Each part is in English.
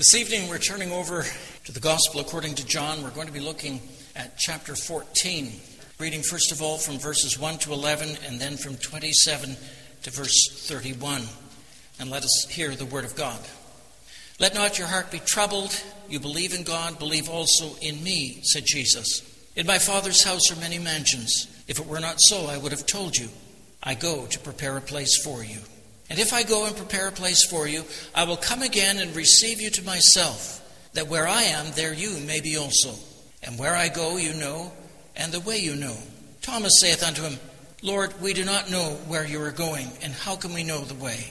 This evening we're turning over to the Gospel according to John. We're going to be looking at chapter 14, reading first of all from verses 1 to 11 and then from 27 to verse 31. And let us hear the word of God. "Let not your heart be troubled. You believe in God, believe also in me," said Jesus. "In my Father's house are many mansions. If it were not so, I would have told you. I go to prepare a place for you. And if I go and prepare a place for you, I will come again and receive you to myself, that where I am, there you may be also. And where I go you know, and the way you know." Thomas saith unto him, "Lord, we do not know where you are going, and how can we know the way?"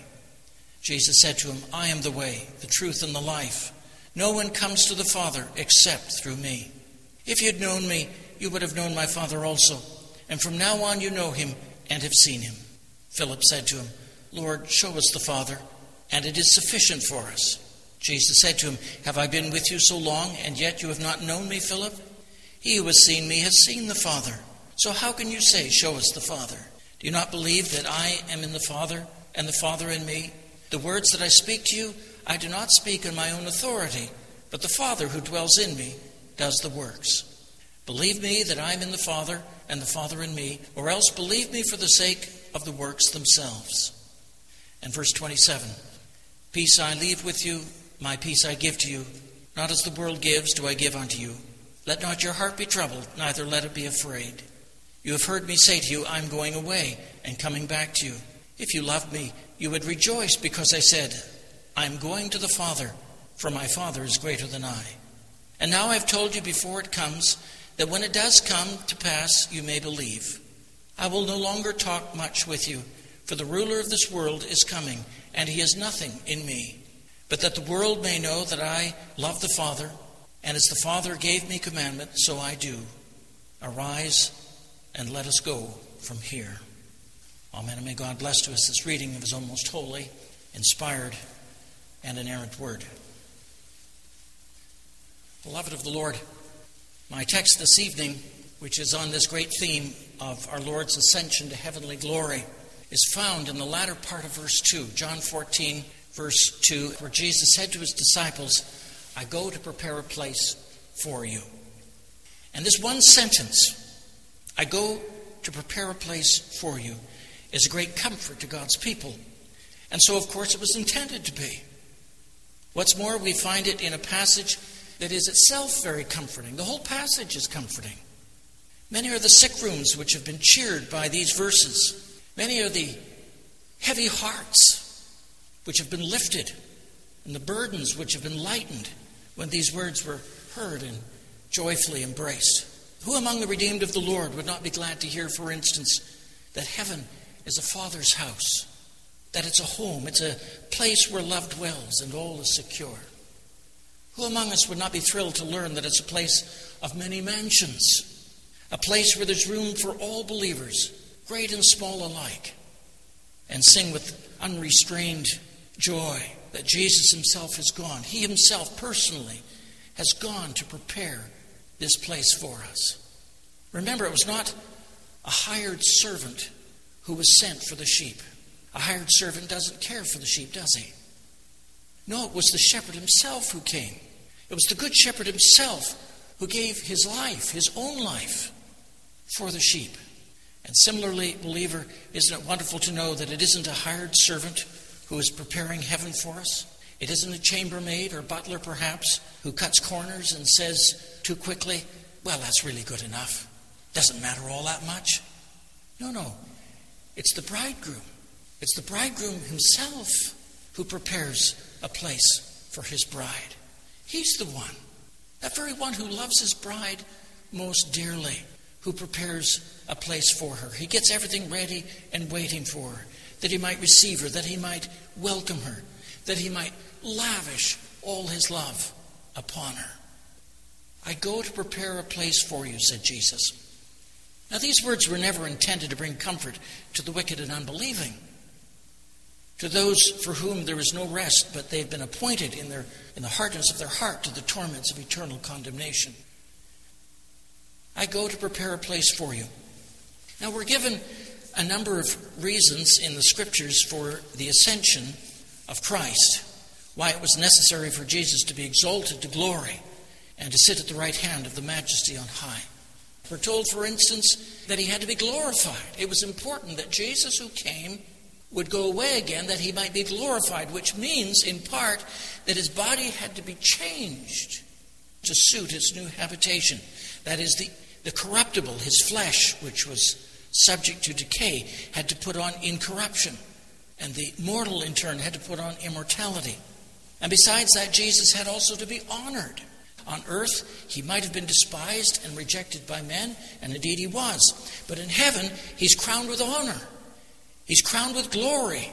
Jesus said to him, "I am the way, the truth, and the life. No one comes to the Father except through me. If you had known me, you would have known my Father also. And from now on you know him and have seen him." Philip said to him, "Lord, show us the Father, and it is sufficient for us." Jesus said to him, "Have I been with you so long, and yet you have not known me, Philip? He who has seen me has seen the Father. So how can you say, 'Show us the Father'? Do you not believe that I am in the Father, and the Father in me? The words that I speak to you, I do not speak on my own authority, but the Father who dwells in me does the works. Believe me that I am in the Father, and the Father in me, or else believe me for the sake of the works themselves." And verse 27, "Peace I leave with you, my peace I give to you. Not as the world gives do I give unto you. Let not your heart be troubled, neither let it be afraid. You have heard me say to you, I am going away and coming back to you. If you loved me, you would rejoice because I said, I am going to the Father, for my Father is greater than I. And now I have told you before it comes, that when it does come to pass, you may believe. I will no longer talk much with you, for the ruler of this world is coming, and he has nothing in me. But that the world may know that I love the Father, and as the Father gave me commandment, so I do. Arise, and let us go from here." Amen. And may God bless to us this reading of his own most holy, inspired, and inerrant word. Beloved of the Lord, my text this evening, which is on this great theme of our Lord's ascension to heavenly glory, is found in the latter part of verse 2, John 14, verse 2, where Jesus said to his disciples, "I go to prepare a place for you." And this one sentence, "I go to prepare a place for you," is a great comfort to God's people. And so, of course, it was intended to be. What's more, we find it in a passage that is itself very comforting. The whole passage is comforting. Many are the sick rooms which have been cheered by these verses. Many are the heavy hearts which have been lifted, and the burdens which have been lightened when these words were heard and joyfully embraced. Who among the redeemed of the Lord would not be glad to hear, for instance, that heaven is a Father's house, that it's a home, it's a place where love dwells and all is secure? Who among us would not be thrilled to learn that it's a place of many mansions, a place where there's room for all believers, great and small alike, and sing with unrestrained joy that Jesus himself has gone. He himself personally has gone to prepare this place for us. Remember, it was not a hired servant who was sent for the sheep. A hired servant doesn't care for the sheep, does he? No, it was the shepherd himself who came. It was the good shepherd himself who gave his life, his own life, for the sheep. And similarly, believer, isn't it wonderful to know that it isn't a hired servant who is preparing heaven for us? It isn't a chambermaid or butler, perhaps, who cuts corners and says too quickly, "Well, that's really good enough. Doesn't matter all that much." No. It's the bridegroom. It's the bridegroom himself who prepares a place for his bride. He's the one, that very one who loves his bride most dearly, who prepares a place for her. He gets everything ready and waiting for her, that he might receive her, that he might welcome her, that he might lavish all his love upon her. "I go to prepare a place for you," said Jesus. Now, these words were never intended to bring comfort to the wicked and unbelieving, to those for whom there is no rest, but they've been appointed in the hardness of their heart to the torments of eternal condemnation. "I go to prepare a place for you." Now, we're given a number of reasons in the Scriptures for the ascension of Christ. why it was necessary for Jesus to be exalted to glory and to sit at the right hand of the Majesty on high. We're told, for instance, that he had to be glorified. It was important that Jesus who came would go away again, that he might be glorified, which means, in part, that his body had to be changed to suit its new habitation. That is, the corruptible, his flesh, which was subject to decay, had to put on incorruption. And the mortal, in turn, had to put on immortality. And besides that, Jesus had also to be honored. On earth, he might have been despised and rejected by men, and indeed he was. But in heaven, he's crowned with honor. He's crowned with glory.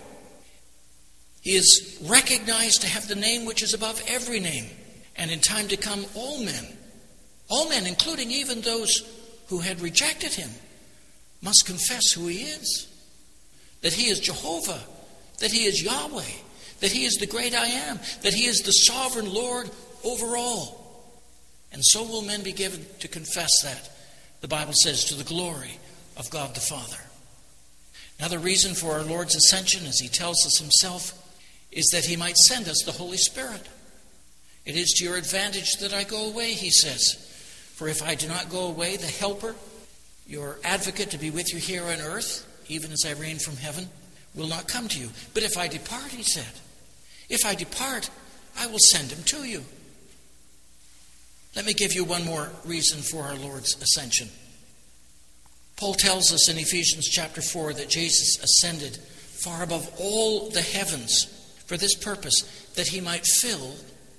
He is recognized to have the name which is above every name. And in time to come, all men, including even those who had rejected him, must confess who he is. That he is Jehovah, that he is Yahweh, that he is the great I am, that he is the sovereign Lord over all. And so will men be given to confess that, the Bible says, to the glory of God the Father. Another reason for our Lord's ascension, as he tells us himself, is that he might send us the Holy Spirit. It is to your advantage that I go away, he says. For if I do not go away, the Helper, your advocate to be with you here on earth, even as I reign from heaven, will not come to you. But if I depart, he said, if I depart, I will send him to you. Let me give you one more reason for our Lord's ascension. Paul tells us in Ephesians chapter 4 that Jesus ascended far above all the heavens for this purpose, that he might fill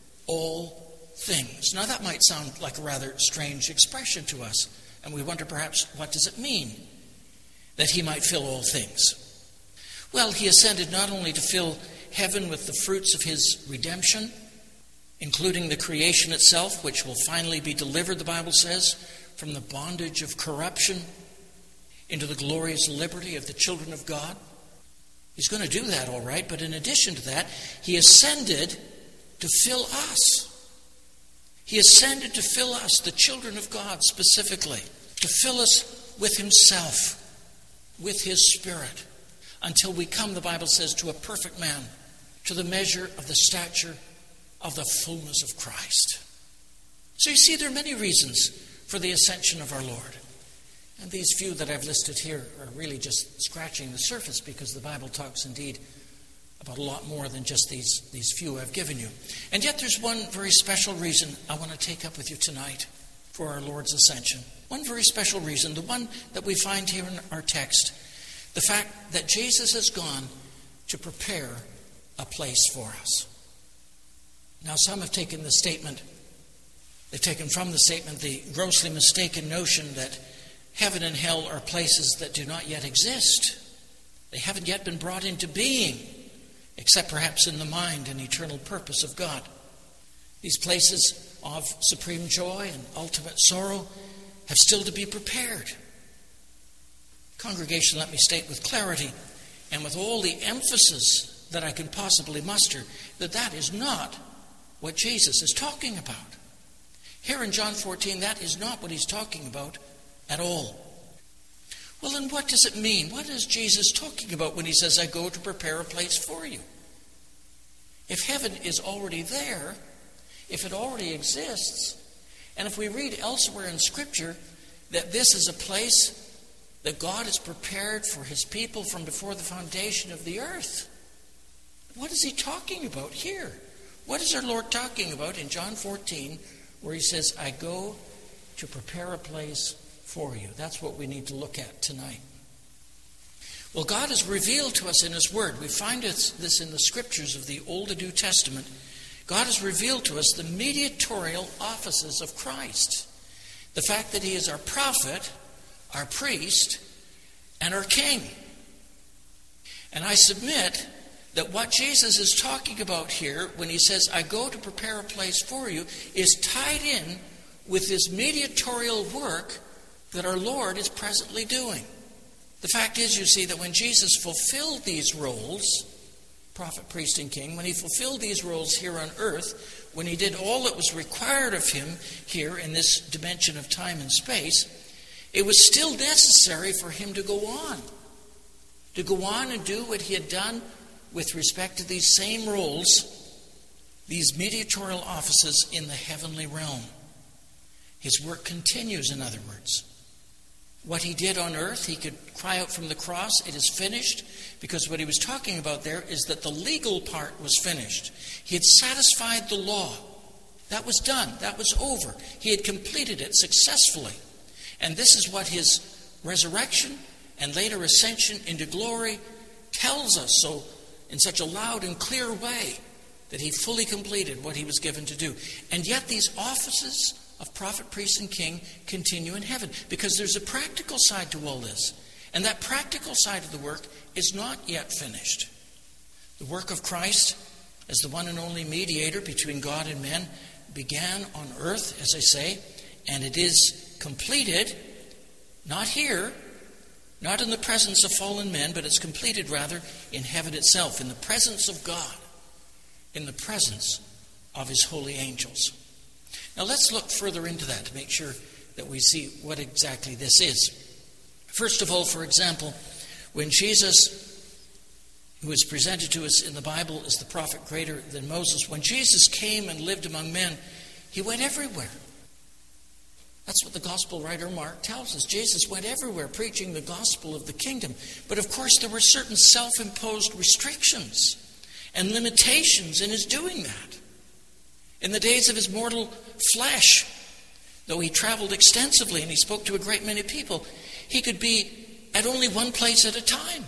all things. Now that might sound like a rather strange expression to us, and we wonder perhaps, what does it mean that he might fill all things? Well, he ascended not only to fill heaven with the fruits of his redemption, including the creation itself, which will finally be delivered, the Bible says, from the bondage of corruption into the glorious liberty of the children of God. He's going to do that, all right, but in addition to that, he ascended to fill us. He ascended to fill us, the children of God specifically, to fill us with himself, with his Spirit, until we come, the Bible says, to a perfect man, to the measure of the stature of the fullness of Christ. So you see, there are many reasons for the ascension of our Lord. And these few that I've listed here are really just scratching the surface, because the Bible talks indeed about a lot more than just these few I've given you. And yet there's one very special reason I want to take up with you tonight for our Lord's ascension. One very special reason, the one that we find here in our text, the fact that Jesus has gone to prepare a place for us. Now, some have taken the statement, they've taken from the statement the grossly mistaken notion that heaven and hell are places that do not yet exist. They haven't yet been brought into being, except perhaps in the mind and eternal purpose of God. These places of supreme joy and ultimate sorrow have still to be prepared. Congregation, let me state with clarity and with all the emphasis that I can possibly muster that that is not what Jesus is talking about. Here in John 14, that is not what he's talking about at all. Well, then what does it mean? What is Jesus talking about when he says, I go to prepare a place for you? If heaven is already there, if it already exists, and if we read elsewhere in Scripture that this is a place that God has prepared for his people from before the foundation of the earth, what is he talking about here? What is our Lord talking about in John 14 where he says, I go to prepare a place for you? That's what we need to look at tonight. Well, God has revealed to us in his word. We find this in the scriptures of the Old and New Testament. God has revealed to us the mediatorial offices of Christ. The fact that he is our prophet, our priest, and our king. And I submit that what Jesus is talking about here when he says, I go to prepare a place for you, is tied in with this mediatorial work that our Lord is presently doing. The fact is, you see, that when Jesus fulfilled these roles, prophet, priest, and king, when he fulfilled these roles here on earth, when he did all that was required of him here in this dimension of time and space, it was still necessary for him to go on and do what he had done with respect to these same roles these mediatorial offices in the heavenly realm. His work continues, in other words. What he did on earth, he could cry out from the cross, "It is finished," because what he was talking about there is that the legal part was finished. He had satisfied the law. That was done. That was over. He had completed it successfully. And this is what his resurrection and later ascension into glory tells us so in such a loud and clear way, that he fully completed what he was given to do. And yet these offices of prophet, priest, and king continue in heaven, because there's a practical side to all this. And that practical side of the work is not yet finished. The work of Christ as the one and only mediator between God and men began on earth, as I say, and it is completed, not here, not in the presence of fallen men, but it's completed rather in heaven itself, in the presence of God, in the presence of his holy angels. Now let's look further into that to make sure that we see what exactly this is. First of all, for example, when Jesus, who is presented to us in the Bible as the prophet greater than Moses, when Jesus came and lived among men, he went everywhere. That's what the gospel writer Mark tells us. Jesus went everywhere preaching the gospel of the kingdom. But of course there were certain self-imposed restrictions and limitations in his doing that. In the days of his mortal flesh, though he traveled extensively and he spoke to a great many people, he could be at only one place at a time.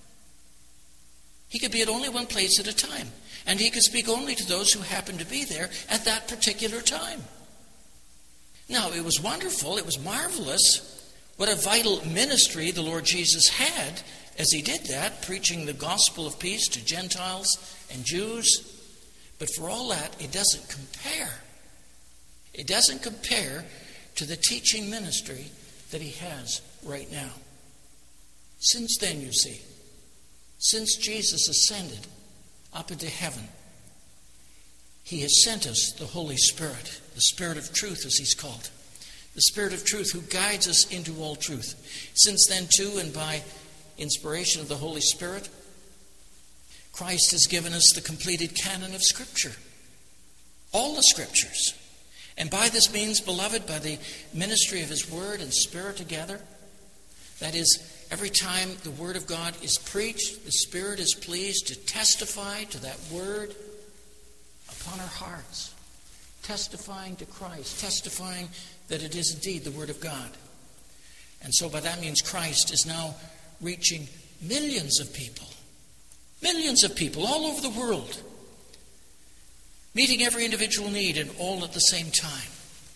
He could be at only one place at a time. And he could speak only to those who happened to be there at that particular time. Now, it was wonderful, it was marvelous, what a vital ministry the Lord Jesus had as he did that, preaching the gospel of peace to Gentiles and Jews. But for all that, it doesn't compare. It doesn't compare to the teaching ministry that he has right now. Since then, you see, since Jesus ascended up into heaven, he has sent us the Holy Spirit, the Spirit of truth, as he's called. The Spirit of truth who guides us into all truth. Since then, too, and by inspiration of the Holy Spirit, Christ has given us the completed canon of Scripture. All the Scriptures. And by this means, beloved, by the ministry of his Word and Spirit together, that is, every time the Word of God is preached, the Spirit is pleased to testify to that Word upon our hearts, testifying to Christ, testifying that it is indeed the Word of God. And so by that means Christ is now reaching millions of people all over the world, meeting every individual need and all at the same time.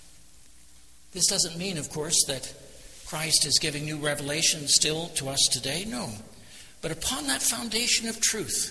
This doesn't mean, of course, that Christ is giving new revelation still to us today. No. But upon that foundation of truth,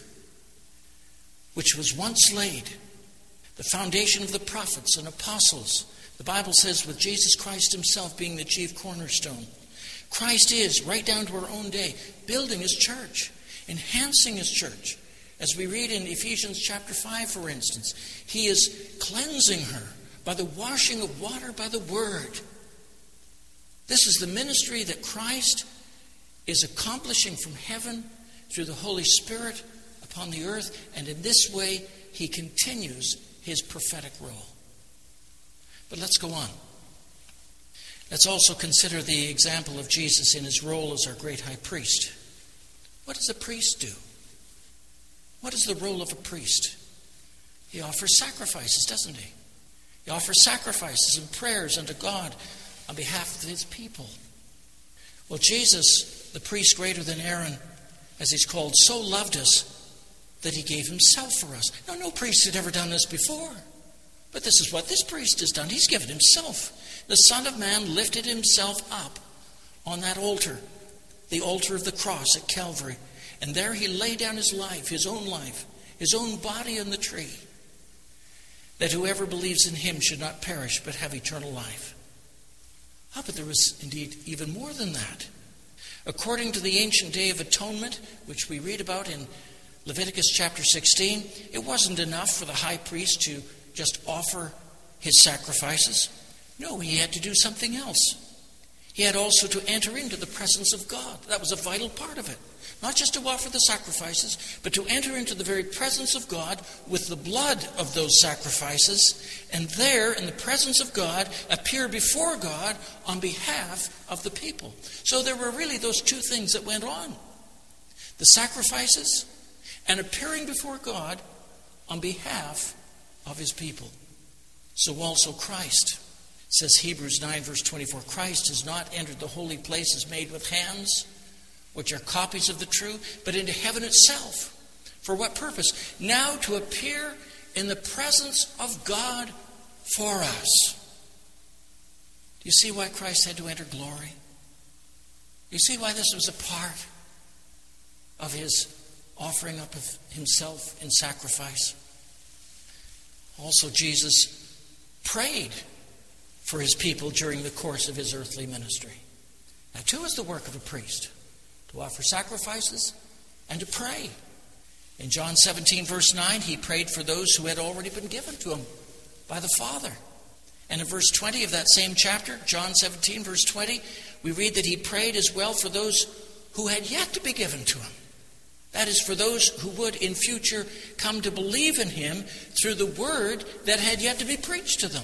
which was once laid, the foundation of the prophets and apostles, the Bible says with Jesus Christ himself being the chief cornerstone, Christ is, right down to our own day, building his church, enhancing his church. As we read in Ephesians chapter 5, for instance, he is cleansing her by the washing of water by the word. This is the ministry that Christ is accomplishing from heaven through the Holy Spirit upon the earth, and in this way he continues his prophetic role. But let's go on. Let's also consider the example of Jesus in his role as our great high priest. What does a priest do? What is the role of a priest? He offers sacrifices, doesn't he? He offers sacrifices and prayers unto God on behalf of his people. Well, Jesus, the priest greater than Aaron, as he's called, so loved us that he gave himself for us. Now, no priest had ever done this before. But this is what this priest has done. He's given himself. The Son of Man lifted himself up on that altar, the altar of the cross at Calvary. And there he laid down his life, his own body on the tree, that whoever believes in him should not perish but have eternal life. Ah, but there was indeed even more than that. According to the ancient day of atonement, which we read about in Leviticus chapter 16, it wasn't enough for the high priest to just offer his sacrifices. No, he had to do something else. He had also to enter into the presence of God. That was a vital part of it. Not just to offer the sacrifices, but to enter into the very presence of God with the blood of those sacrifices, and there, in the presence of God, appear before God on behalf of the people. So there were really those two things that went on. The sacrifices and appearing before God on behalf of his people. So also Christ, says Hebrews 9 verse 24, Christ has not entered the holy places made with hands, which are copies of the true, but into heaven itself. For what purpose? Now to appear in the presence of God for us. Do you see why Christ had to enter glory? Do you see why this was a part of his offering up of himself in sacrifice? Also, Jesus prayed for his people during the course of his earthly ministry. Now, too is the work of a priest, to offer sacrifices and to pray. In John 17, verse 9, he prayed for those who had already been given to him by the Father. And in verse 20 of that same chapter, John 17, verse 20, we read that he prayed as well for those who had yet to be given to him. That is, for those who would in future come to believe in him through the word that had yet to be preached to them.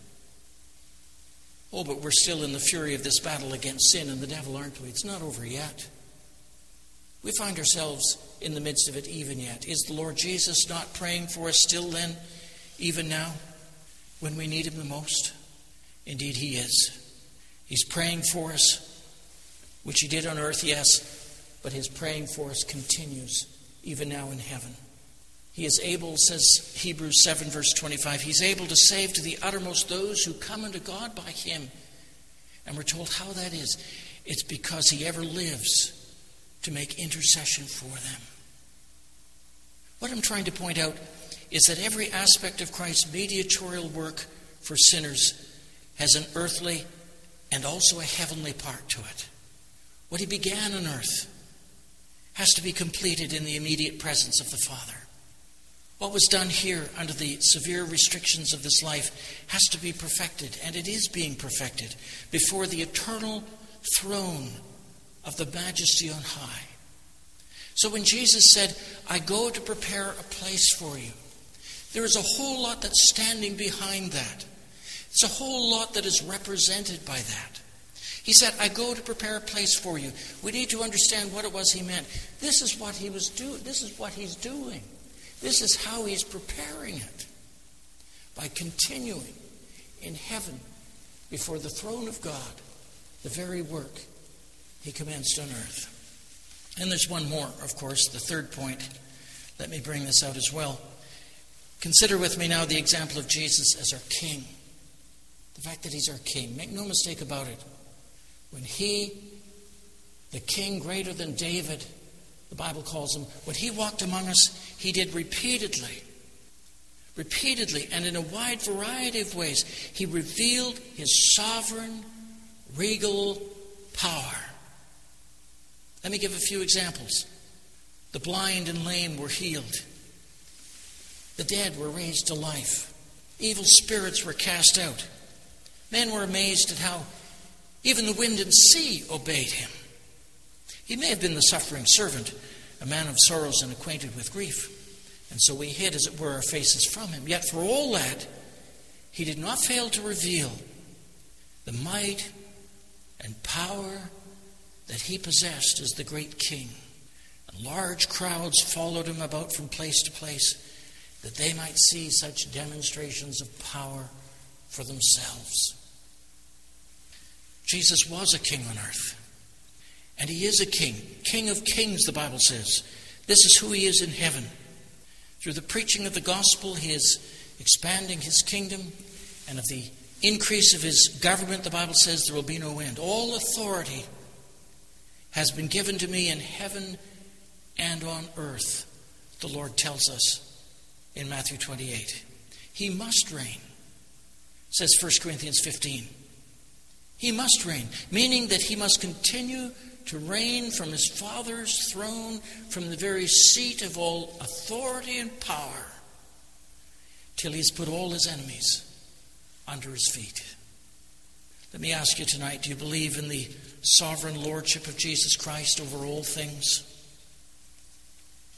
Oh, but we're still in the fury of this battle against sin and the devil, aren't we? It's not over yet. We find ourselves in the midst of it even yet. Is the Lord Jesus not praying for us still then, even now, when we need him the most? Indeed, he is. He's praying for us, which he did on earth, yes, but his praying for us continues even now in heaven. He is able, says Hebrews 7, verse 25, he's able to save to the uttermost those who come unto God by him. And we're told how that is. It's because he ever lives to make intercession for them. What I'm trying to point out is that every aspect of Christ's mediatorial work for sinners has an earthly and also a heavenly part to it. What he began on earth has to be completed in the immediate presence of the Father. What was done here under the severe restrictions of this life has to be perfected, and it is being perfected before the eternal throne of the majesty on high. So when Jesus said, I go to prepare a place for you, there is a whole lot that's standing behind that. It's a whole lot that is represented by that. He said, I go to prepare a place for you. We need to understand what it was he meant. This is what he was doing. This is what he's doing. This is how he's preparing it. By continuing in heaven before the throne of God, the very work he commenced on earth. And there's one more, of course, the third point. Let me bring this out as well. Consider with me now the example of Jesus as our King. The fact that he's our King. Make no mistake about it. When he, the King greater than David, the Bible calls him, when he walked among us, he did repeatedly, and in a wide variety of ways, he revealed his sovereign, regal power. Let me give a few examples. The blind and lame were healed. The dead were raised to life. Evil spirits were cast out. Men were amazed at how even the wind and sea obeyed him. He may have been the suffering servant, a man of sorrows and acquainted with grief. And so we hid, as it were, our faces from him. Yet for all that, he did not fail to reveal the might and power that he possessed as the great King. And large crowds followed him about from place to place, that they might see such demonstrations of power for themselves. Jesus was a king on earth. And he is a king. King of kings, the Bible says. This is who he is in heaven. Through the preaching of the gospel, he is expanding his kingdom. And of the increase of his government, the Bible says, there will be no end. All authority has been given to me in heaven and on earth, the Lord tells us in Matthew 28. He must reign, says 1 Corinthians 15. He must reign, meaning that he must continue to reign from his Father's throne, from the very seat of all authority and power, till he's put all his enemies under his feet. Let me ask you tonight, do you believe in the sovereign lordship of Jesus Christ over all things?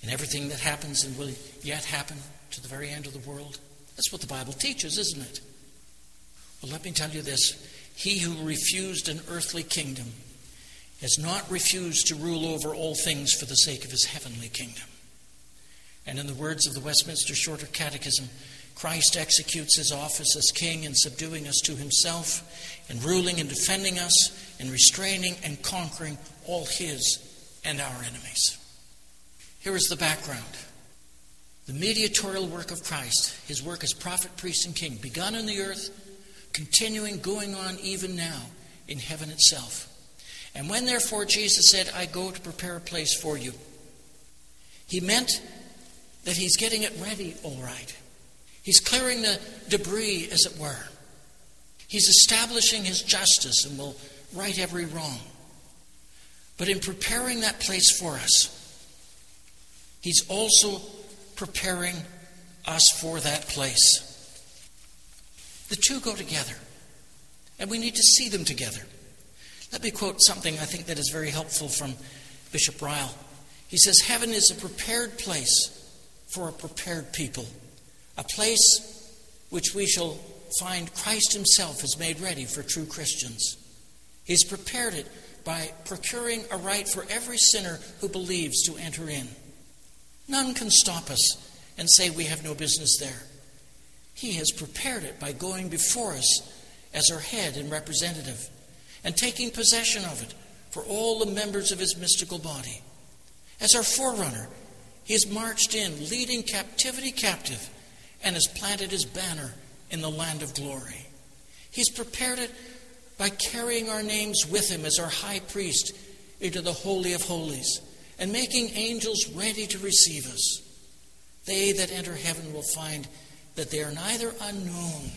and everything that happens and will yet happen to the very end of the world. That's what the Bible teaches, isn't it? Well, let me tell you this. He who refused an earthly kingdom has not refused to rule over all things for the sake of his heavenly kingdom. And in the words of the Westminster Shorter Catechism, Christ executes his office as king in subduing us to himself, in ruling and defending us, in restraining and conquering all his and our enemies. Here is the background. The mediatorial work of Christ, his work as prophet, priest, and king, begun on the earth, continuing, going on even now in heaven itself. And when therefore Jesus said, I go to prepare a place for you, he meant that he's getting it ready all right. He's clearing the debris, as it were. He's establishing his justice and will right every wrong. But in preparing that place for us, he's also preparing us for that place. The two go together, and we need to see them together. Let me quote something I think that is very helpful from Bishop Ryle. He says, heaven is a prepared place for a prepared people, a place which we shall find Christ himself has made ready for true Christians. He's prepared it by procuring a right for every sinner who believes to enter in. None can stop us and say we have no business there. He has prepared it by going before us as our head and representative and taking possession of it for all the members of his mystical body. As our forerunner, he has marched in, leading captivity captive, and has planted his banner in the land of glory. He's prepared it by carrying our names with him as our high priest into the Holy of Holies and making angels ready to receive us. They that enter heaven will find that they are neither unknown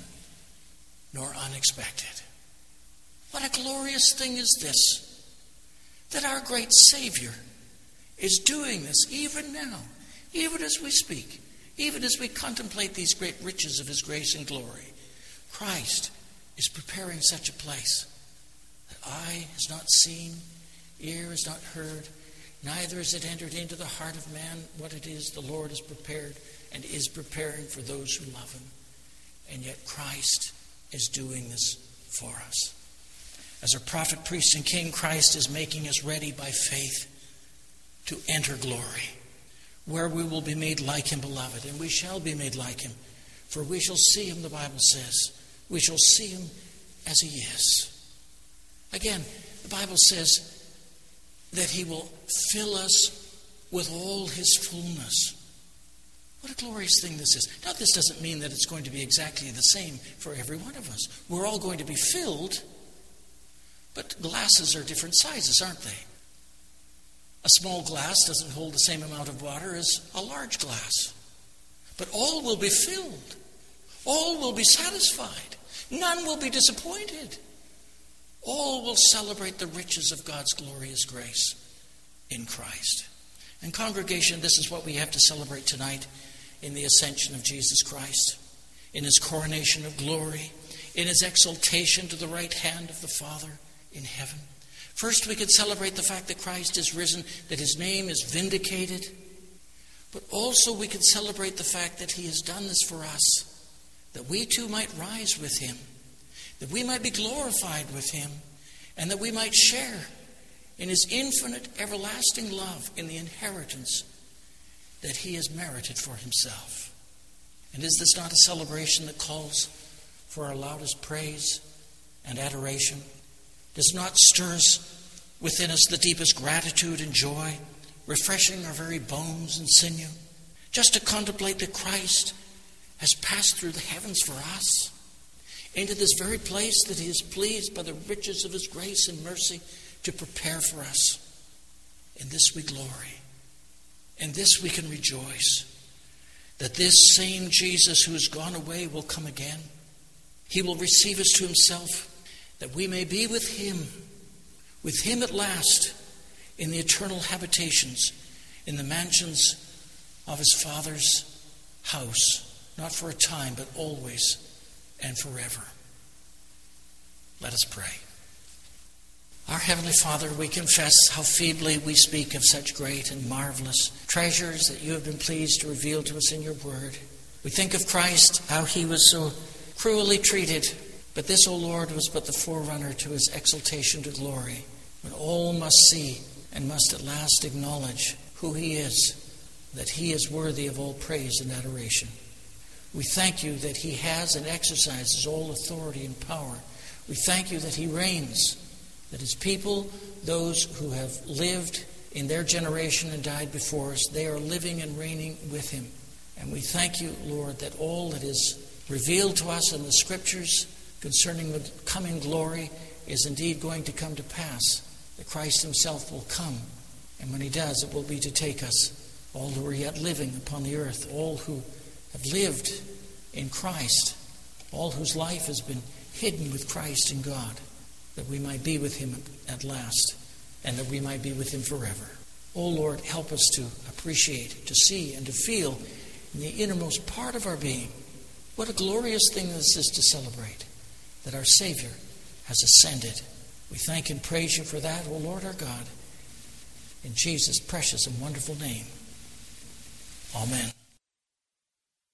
nor unexpected. What a glorious thing is this, that our great Savior is doing this even now, even as we speak, even as we contemplate these great riches of his grace and glory. Christ is preparing such a place that eye has not seen, ear has not heard, neither has it entered into the heart of man what it is the Lord has prepared and is preparing for those who love him. And yet Christ is doing this for us. As our prophet, priest, and king, Christ is making us ready by faith to enter glory, where we will be made like him, beloved, and we shall be made like him, for we shall see him, the Bible says. We shall see him as he is. Again, the Bible says that he will fill us with all his fullness. What a glorious thing this is. Now, this doesn't mean that it's going to be exactly the same for every one of us. We're all going to be filled, but glasses are different sizes, aren't they? A small glass doesn't hold the same amount of water as a large glass. But all will be filled. All will be satisfied. None will be disappointed. All will celebrate the riches of God's glorious grace in Christ. And congregation, this is what we have to celebrate tonight in the ascension of Jesus Christ, in his coronation of glory, in his exaltation to the right hand of the Father in heaven. First, we could celebrate the fact that Christ is risen, that his name is vindicated. But also we could celebrate the fact that he has done this for us, that we too might rise with him, that we might be glorified with him, and that we might share in his infinite, everlasting love in the inheritance that he has merited for himself. And is this not a celebration that calls for our loudest praise and adoration? Does not stir us within us the deepest gratitude and joy, refreshing our very bones and sinew, just to contemplate that Christ has passed through the heavens for us, into this very place that he is pleased by the riches of his grace and mercy to prepare for us. In this we glory. In this we can rejoice, that this same Jesus who has gone away will come again. He will receive us to himself, that we may be with him at last, in the eternal habitations, in the mansions of his Father's house, not for a time, but always and forever. Let us pray. Our Heavenly Father, we confess how feebly we speak of such great and marvelous treasures that you have been pleased to reveal to us in your word. We think of Christ, how he was so cruelly treated, but this, O Lord, was but the forerunner to his exaltation to glory, when all must see and must at last acknowledge who he is, that he is worthy of all praise and adoration. We thank you that he has and exercises all authority and power. We thank you that he reigns, that his people, those who have lived in their generation and died before us, they are living and reigning with him. And we thank you, Lord, that all that is revealed to us in the Scriptures concerning the coming glory is indeed going to come to pass, that Christ himself will come. And when he does, it will be to take us, all who are yet living upon the earth, all who have lived in Christ, all whose life has been hidden with Christ in God, that we might be with him at last, and that we might be with him forever. O Lord, help us to appreciate, to see, and to feel in the innermost part of our being what a glorious thing this is to celebrate, that our Savior has ascended. We thank and praise you for that, O Lord our God. In Jesus' precious and wonderful name. Amen.